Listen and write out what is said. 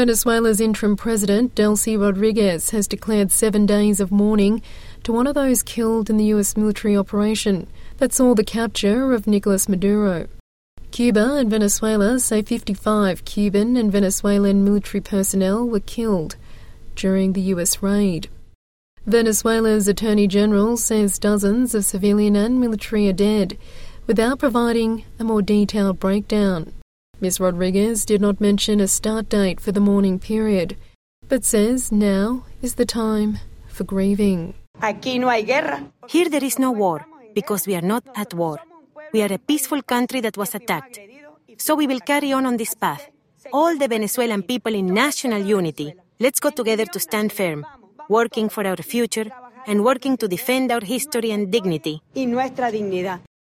Venezuela's interim president, Delcy Rodriguez, has declared 7 days of mourning to honour those killed in the US military operation that saw the capture of Nicolas Maduro. Cuba and Venezuela say 55 Cuban and Venezuelan military personnel were killed during the US raid. Venezuela's Attorney General says dozens of civilian and military are dead, without providing a more detailed breakdown. Ms. Rodriguez did not mention a start date for the mourning period, but says now is the time for grieving. Here there is no war, because we are not at war. We are a peaceful country that was attacked. So we will carry on this path. All the Venezuelan people in national unity, let's go together to stand firm, working for our future and working to defend our history and dignity.